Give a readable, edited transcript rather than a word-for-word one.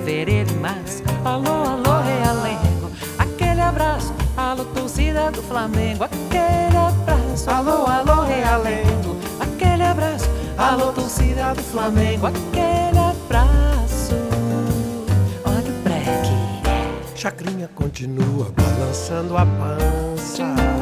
fevereiro e março. Alô, alô, Realengo. Aquele abraço, alô, torcida do Flamengo. Aquele abraço, alô, alô, Realengo. Aquele abraço, alô, torcida do Flamengo. Aquele abraço. Olha o break. Chacrinha continua balançando a pança.